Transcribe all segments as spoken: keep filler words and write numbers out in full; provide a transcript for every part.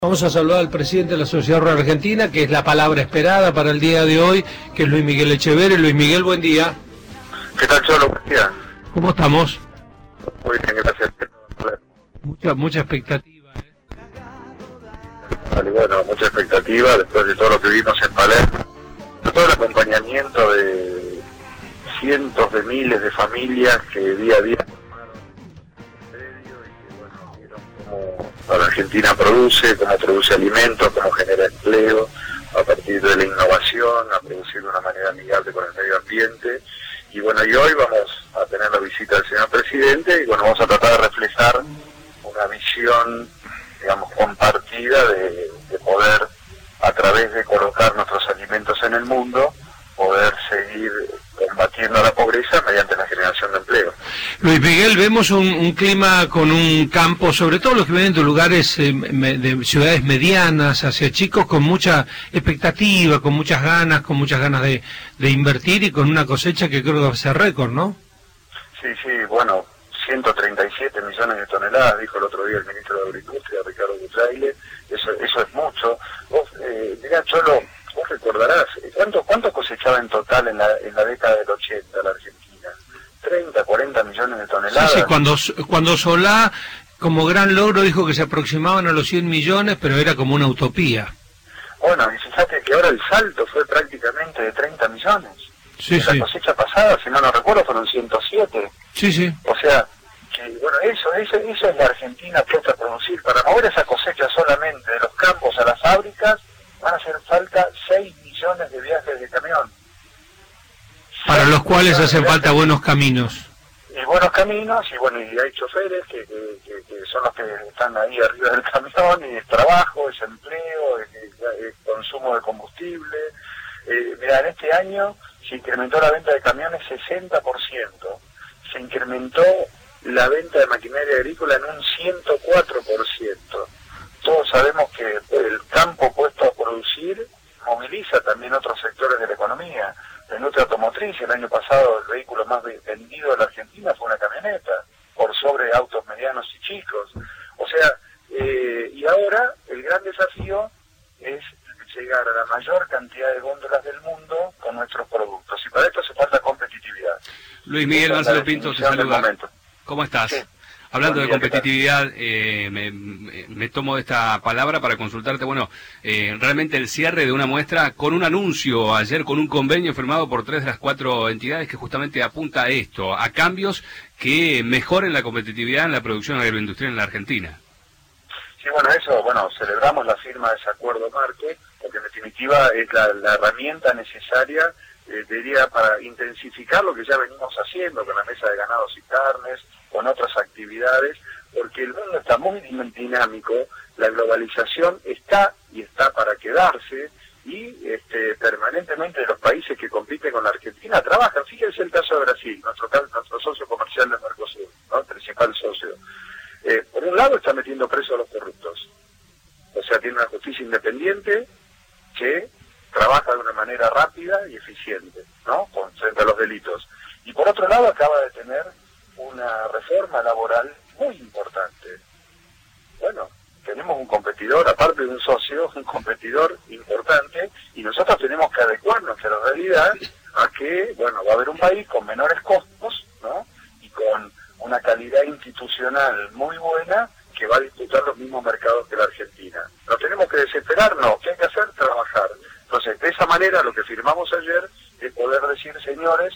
Vamos a saludar al presidente de la Sociedad Rural Argentina, que es la palabra esperada para el día de hoy, que es Luis Miguel Echeverri. Luis Miguel, buen día. ¿Qué tal, Cholo? Buen día. ¿Cómo estamos? Muy bien, gracias. Mucha, mucha expectativa, ¿eh? Vale, bueno, mucha expectativa después de todo lo que vimos en Palermo. Todo el acompañamiento de cientos de miles de familias que día a día formaron el predio y que, bueno, vieron cómo la Argentina produce, cómo produce alimentos, cómo genera empleo a partir de la innovación, a producir de una manera amigable con el medio ambiente. Y bueno, y hoy vamos a tener la visita del señor presidente y bueno, vamos a tratar de reflejar una visión, digamos, compartida de, de poder, a través de colocar nuestros alimentos en el mundo, poder seguir combatiendo la pobreza mediante la generación de empleo. Luis Miguel, vemos un, un clima con un campo, sobre todo los que vienen de lugares, eh, me, de ciudades medianas, hacia chicos, con mucha expectativa, con muchas ganas, con muchas ganas de, de invertir y con una cosecha que creo que va a ser récord, ¿no? Sí, sí, bueno, ciento treinta y siete millones de toneladas, dijo el otro día el ministro de Agricultura, Ricardo Butraile, eso, eso es mucho. Vos, eh, mirá, Cholo, vos recordarás, ¿cuánto, cuánto cosechaba en total en la, en la década del ochenta la Argentina? treinta, cuarenta millones de toneladas. Sí, sí, cuando, cuando Solá, como gran logro, dijo que se aproximaban a los cien millones, pero era como una utopía. Bueno, y fíjate que ahora el salto fue prácticamente de treinta millones. Sí, la sí. cosecha pasada, si no no recuerdo, fueron ciento siete. Sí, sí. O sea, que bueno, eso, eso, eso es la Argentina puesta a producir. Para mover esa cosecha solamente de los campos a las fábricas, van a hacer falta seis millones de viajes de camión. Para los cuales hacen falta buenos caminos. Y buenos caminos, y bueno, y hay choferes que, que, que, que son los que están ahí arriba del camión, y es trabajo, es empleo, es, es, es consumo de combustible. Eh, mira, en este año se incrementó la venta de camiones sesenta por ciento. Se incrementó la venta de maquinaria agrícola en un ciento cuatro por ciento. Todos sabemos que el campo puesto a producir moviliza también otros sectores de la economía. La industria automotriz, el año pasado el vehículo más vendido de la Argentina fue una camioneta, por sobre autos medianos y chicos. O sea, eh, y ahora el gran desafío es llegar a la mayor cantidad de góndolas del mundo con nuestros productos. Y para esto hace falta competitividad. Luis Miguel Marcelo Pinto te saluda. ¿Cómo estás? Sí. Hablando de competitividad, eh, me, me, me tomo esta palabra para consultarte, bueno, eh, realmente el cierre de una muestra con un anuncio ayer, con un convenio firmado por tres de las cuatro entidades que justamente apunta a esto, a cambios que mejoren la competitividad en la producción agroindustrial en la Argentina. Sí, bueno, eso, bueno, celebramos la firma de ese acuerdo marco, porque en definitiva es la, la herramienta necesaria, eh, diría, para intensificar lo que ya venimos haciendo con la mesa de ganados y carnes, con otras actividades, porque el mundo está muy dinámico, la globalización está y está para quedarse, y este, permanentemente los países que compiten con la Argentina trabajan. Fíjense el caso de Brasil, nuestro, nuestro socio comercial de Mercosur, ¿no? El principal socio. Eh, por un lado está metiendo preso a los corruptos, o sea, tiene una justicia independiente que trabaja de una manera rápida y eficiente, ¿no? Con, frente a los delitos. Y por otro lado acaba de tener una reforma laboral muy importante. Bueno, tenemos un competidor, aparte de un socio, un competidor importante, y nosotros tenemos que adecuar nuestra realidad a que, bueno, va a haber un país con menores costos, ¿no? Y con una calidad institucional muy buena que va a disputar los mismos mercados que la Argentina. ¿No tenemos que desesperar? No. ¿Qué hay que hacer? Trabajar. Entonces, de esa manera, lo que firmamos ayer es poder decir, señores,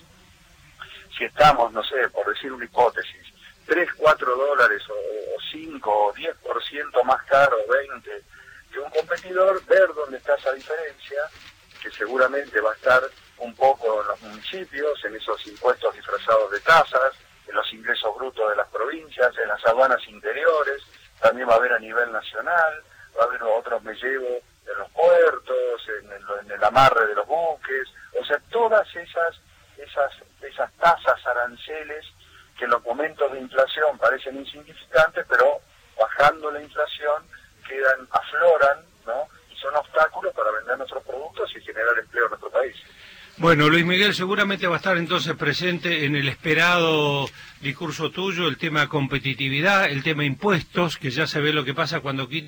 si estamos, no sé, por decir una hipótesis, tres, cuatro dólares o cinco o diez por ciento más caro, veinte, que un competidor, ver dónde está esa diferencia, que seguramente va a estar un poco en los municipios, en esos impuestos disfrazados de tasas, en los ingresos brutos de las provincias, en las aduanas interiores, también va a haber a nivel nacional, va a haber otros me llevo en los puertos, en el, en el amarre de los buques, o sea, todas esas esas esas tasas, aranceles, que en los momentos de inflación parecen insignificantes, pero bajando la inflación quedan, afloran, ¿no? Y son obstáculos para vender nuestros productos y generar empleo en nuestro país. Bueno, Luis Miguel, seguramente va a estar entonces presente en el esperado discurso tuyo el tema competitividad, el tema impuestos, que ya se ve lo que pasa cuando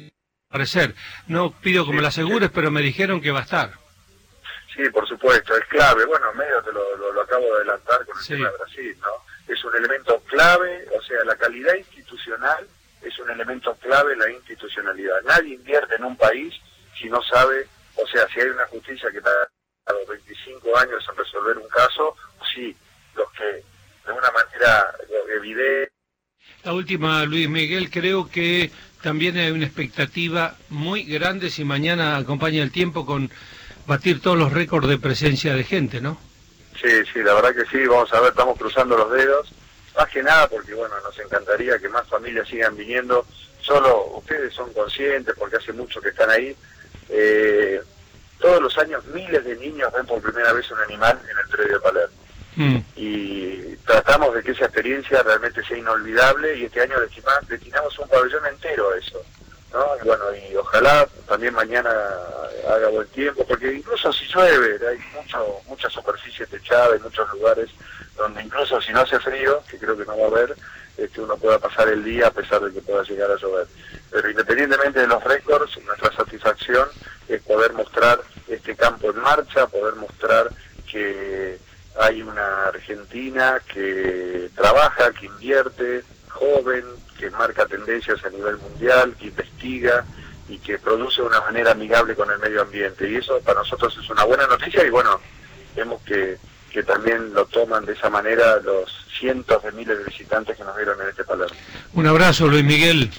Parecer. No pido que me lo asegures, pero me dijeron que va a estar. Sí, por supuesto, es clave. Bueno, medio te lo, lo, lo acabo de adelantar con el sí. tema de Brasil, ¿no? Es un elemento clave, o sea, la calidad institucional es un elemento clave, la institucionalidad. Nadie invierte en un país si no sabe, o sea, si hay una justicia que tarda veinticinco años en resolver un caso, sí, los que de una manera evidente. La última, Luis Miguel, creo que también hay una expectativa muy grande si mañana acompaña el tiempo con batir todos los récords de presencia de gente, ¿no? Sí, sí, la verdad que sí, vamos a ver, estamos cruzando los dedos, más que nada porque, bueno, nos encantaría que más familias sigan viniendo, solo ustedes son conscientes, porque hace mucho que están ahí, eh, todos los años miles de niños ven por primera vez un animal en el predio de Palermo. Mm. Y tratamos de que esa experiencia realmente sea inolvidable y este año destinamos un pabellón entero a eso, ¿no? Y bueno, y ojalá también mañana haga buen tiempo, porque incluso si llueve, hay mucho, mucha superficie techada, hay muchos lugares donde incluso si no hace frío, que creo que no va a haber, este, uno pueda pasar el día a pesar de que pueda llegar a llover. Pero independientemente de los récords, nuestra satisfacción es poder mostrar este campo en marcha, poder mostrar que hay una Argentina que trabaja, que invierte, joven, que marca tendencias a nivel mundial, que investiga y que produce de una manera amigable con el medio ambiente. Y eso para nosotros es una buena noticia y bueno, vemos que, que también lo toman de esa manera los cientos de miles de visitantes que nos vieron en este Palermo. Un abrazo, Luis Miguel.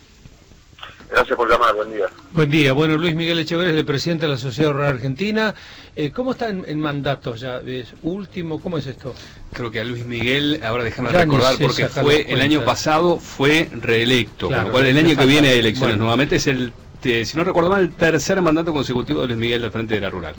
Gracias por llamar, buen día. Buen día. Bueno, Luis Miguel Echeverría es el presidente de la Sociedad Rural Argentina. Eh, ¿Cómo está en, en mandato ya? ¿Es último? ¿Cómo es esto? Creo que a Luis Miguel, ahora déjame ya recordar, porque fue el año pasado fue reelecto, claro, con lo cual el año que viene hay elecciones bueno. nuevamente. Es el, te, si no recuerdo mal, el tercer mandato consecutivo de Luis Miguel al frente de la Rural.